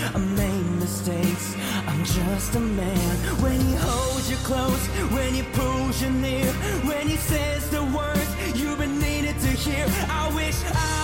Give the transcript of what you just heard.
I made mistakes, I'm just a man. When he holds you close, when he pulls you near, when he says the words you've been needed to hear, I wish I